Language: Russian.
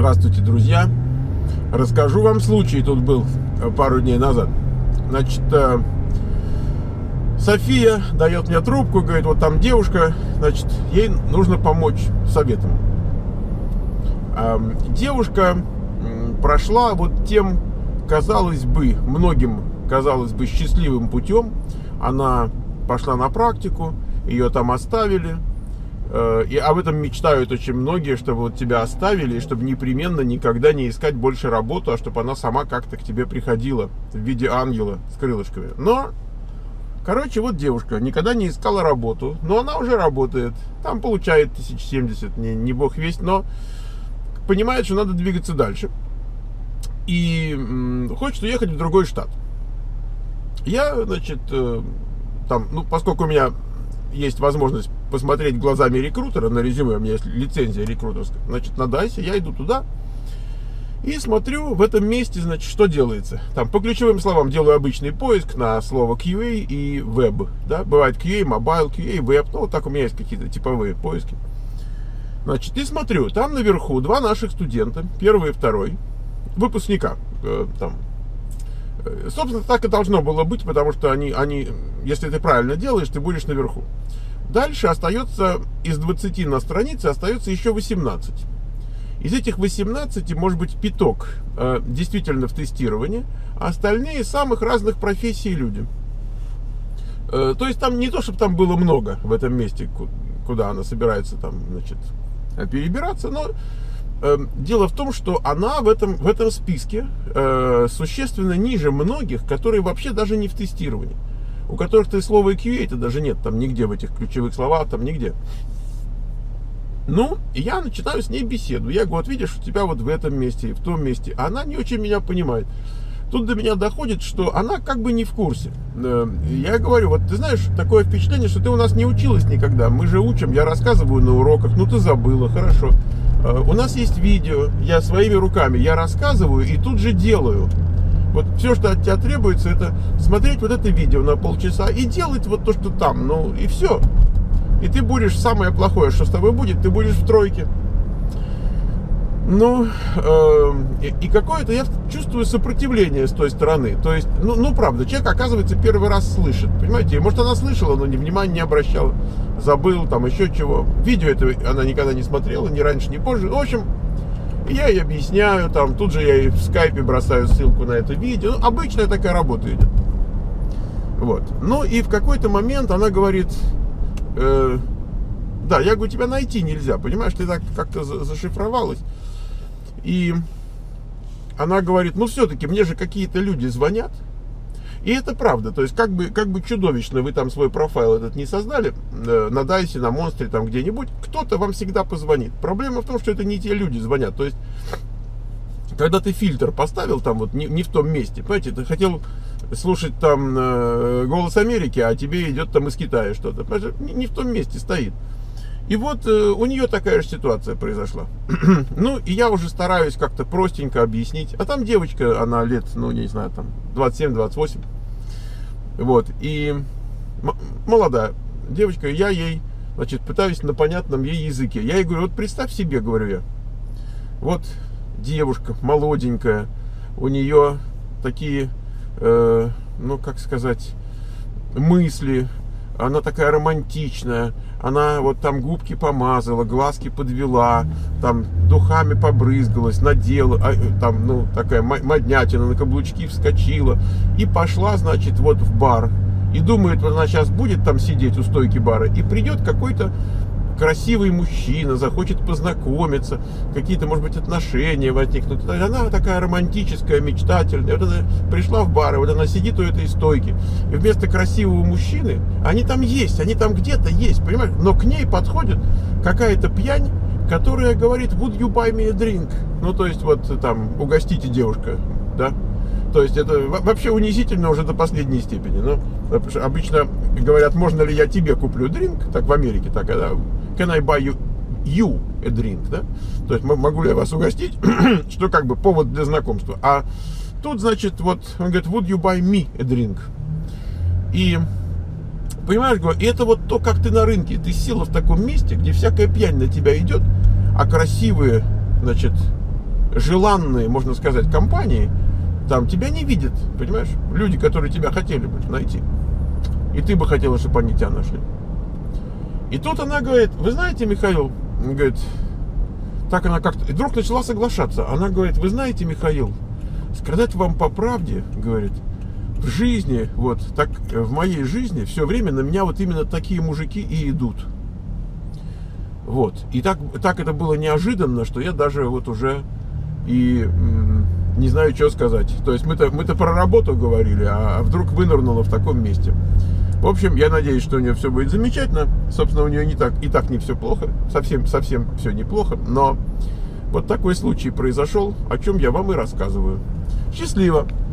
Здравствуйте, друзья. Расскажу вам случай, тут был пару дней назад. Значит, София дает мне трубку, говорит, вот там девушка, значит, ей нужно помочь советом. Девушка прошла вот тем, казалось бы, многим, казалось бы, счастливым путем. Она пошла на практику, ее там оставили. И об этом мечтают очень многие, чтобы вот тебя оставили, и чтобы непременно никогда не искать больше работу, а чтобы она сама как-то к тебе приходила в виде ангела с крылышками. Но, короче, вот девушка никогда не искала работу, но она уже работает, там получает 1070, не бог весть, но понимает, что надо двигаться дальше. И хочет уехать в другой штат. Я, значит, там, поскольку у меня есть возможность посмотреть глазами рекрутера на резюме, у меня есть лицензия рекрутерская, значит, на Дайсе я иду туда и смотрю в этом месте, значит, что делается. Там по ключевым словам делаю обычный поиск на слово QA и Web, да, бывает QA, Mobile, QA, Web, вот так у меня есть какие-то типовые поиски. Значит, и смотрю, там наверху два наших студента, первый и второй, выпускника, там. Собственно, так и должно было быть, потому что они, если ты правильно делаешь, ты будешь наверху. Дальше остается, из 20 на странице остается еще 18. Из этих 18, может быть, пяток действительно в тестировании, а остальные самых разных профессий люди. То есть там не то, чтобы там было много в этом месте, куда она собирается там, значит, перебираться, но дело в том, что она в этом списке существенно ниже многих, которые вообще даже не в тестировании. У которых-то и слова QA-то даже нет там нигде в этих ключевых словах, там нигде. Ну, и я начинаю с ней беседу. Я говорю, вот видишь, у тебя вот в этом месте и в том месте. Она не очень меня понимает. Тут до меня доходит, что она как бы не в курсе. Я говорю, вот ты знаешь, такое впечатление, что ты у нас не училась никогда. Мы же учим, я рассказываю на уроках, ну ты забыла, хорошо. У нас есть видео, я своими руками, я рассказываю и тут же делаю. Вот все, что от тебя требуется, это смотреть вот это видео на полчаса и делать вот то, что там, ну и все. И ты будешь, самое плохое, что с тобой будет, ты будешь в тройке. Ну, и какое-то, я чувствую сопротивление с той стороны. То есть, ну правда, человек, оказывается, первый раз слышит, понимаете? Может, она слышала, но внимания не обращала, забыл, там еще чего. Видео это она никогда не смотрела, ни раньше, ни позже. В общем, я ей объясняю, там, тут же я ей в скайпе бросаю ссылку на это видео. Ну, обычная такая работа идет. Вот. Ну, и в какой-то момент она говорит, да, я говорю, тебя найти нельзя, понимаешь, ты так как-то зашифровалась. И она говорит, ну, все-таки мне же какие-то люди звонят. И это правда, то есть как бы чудовищно вы там свой профайл этот не создали, на Дайсе, на Монстре, там где-нибудь, кто-то вам всегда позвонит. Проблема в том, что это не те люди звонят. То есть, когда ты фильтр поставил там вот не в том месте, понимаете, ты хотел слушать там «Голос Америки», а тебе идет там из Китая что-то. Не в том месте стоит. И вот у нее такая же ситуация произошла. Ну, и я уже стараюсь как-то простенько объяснить. А там девочка, она лет, ну, не знаю, там 27-28. Вот, и молодая девочка, я ей, значит, пытаюсь на понятном ей языке. Я ей говорю, вот представь себе, говорю я, вот девушка молоденькая, у нее такие, ну, как сказать, мысли, она такая романтичная, она вот там губки помазала, глазки подвела, там духами побрызгалась, надела, там, ну, такая моднятина, на каблучки вскочила и пошла, значит, вот в бар. И думает, вот она сейчас будет там сидеть у стойки бара, и придет какой-то красивый мужчина, захочет познакомиться, какие-то, может быть, отношения возникнут. Она такая романтическая, мечтательная. Вот она пришла в бар, и вот она сидит у этой стойки, и вместо красивого мужчины, они там есть, они там где-то есть, понимаешь? Но к ней подходит какая-то пьянь, которая говорит, would you buy me a drink? Ну, то есть, вот там, угостите девушка, да? То есть это вообще унизительно уже до последней степени. Ну, обычно говорят, можно ли я тебе куплю дринк, так в Америке, так, can I buy you a drink, да? То есть могу ли я вас угостить, что как бы повод для знакомства. А тут, значит, вот он говорит, would you buy me a drink? И понимаешь, говорю, и это вот то, как ты на рынке, ты села в таком месте, где всякая пьянь на тебя идет, а красивые, значит, желанные, можно сказать, компании, там тебя не видят, понимаешь? Люди, которые тебя хотели бы найти. И ты бы хотела, чтобы они тебя нашли. И тут она говорит, вы знаете, Михаил, говорит, так она как-то, и вдруг начала соглашаться. Она говорит, вы знаете, Михаил, сказать вам по правде, говорит, в жизни, вот так, в моей жизни все время на меня вот именно такие мужики и идут. Вот. И так это было неожиданно, что я даже вот уже и не знаю, что сказать. То есть мы-то про работу говорили, а вдруг вынырнуло в таком месте. В общем, я надеюсь, что у нее все будет замечательно. Собственно, у нее и так не все плохо. Совсем все неплохо. Но вот такой случай произошел, о чем я вам и рассказываю. Счастливо!